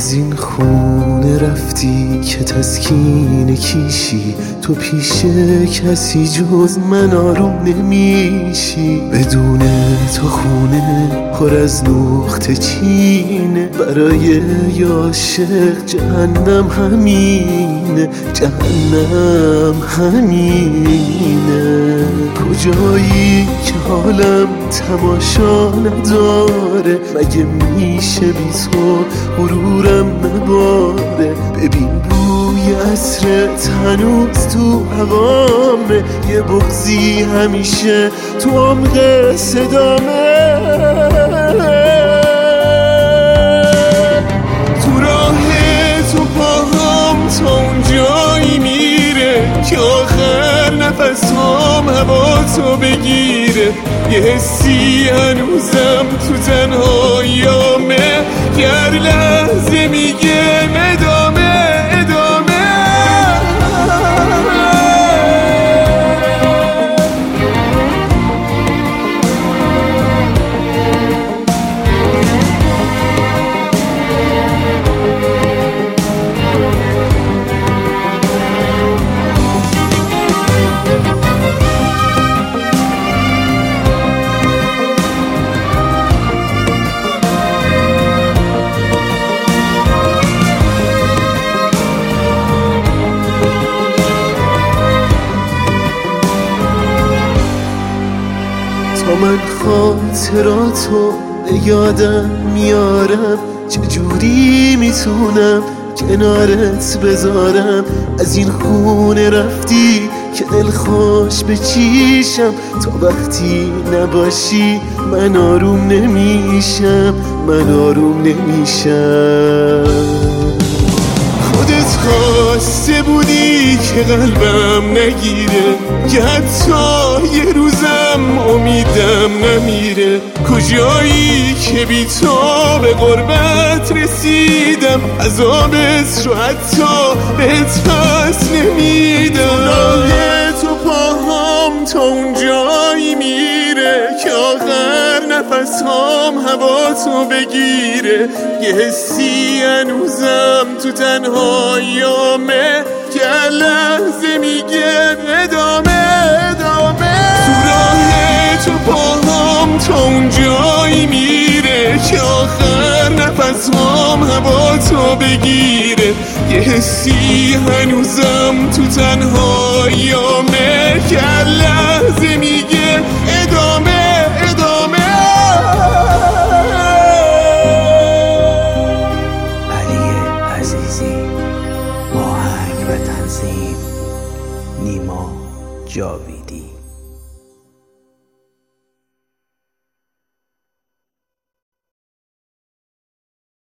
از این خونه رفتی که تسکین کیشی، تو پیش کسی جز من آروم نمیشی. بدون تو خونه پر از نقطه چینه، برای عاشق جهنم همینه، جهنم همینه. کجایی که حالم تماشا نداره، مگه میشه بی تو غرورم نباره. ببین بوی عطرت هنوز تو هوامه، یه بغضی همیشه تو عمق صدامه. تو راه تو پاهام تا اون جایی میره که آخر نفسام هوا تو بگیره. یه حسی هنوزم تو تنهاییامه که هر لحظه میگه ادامه ادامه. تا من خاطراتو به یادم میارم، چجوری میتونم کنارت بذارم. از این خونه رفتی که دلخوش بچیشم، تا وقتی نباشی من آروم نمیشم، من آروم نمیشم. خودت خواسته بودی که قلبم نگیره، که حتی یه روزم امیدم نمیره. کجایی که بی تو به غربت رسیدم، عذابت رو حتی بهت پس نمیدم. راه تو پاهام تا اون جایی میره که آخر نفسام هوا تو بگیره. یه حسی هنوزم تو تنهاییامه که هر لحظه میگه ادامه ادامه. تو راه تو پاهام تا اون جایی میره که آخر نفسام هوا تو بگیره. یه حسی هنوزم تو تنهاییامه که هر لحظه میگه ادامه ادامه. آهنگ و تنظیم نیما جاویدی.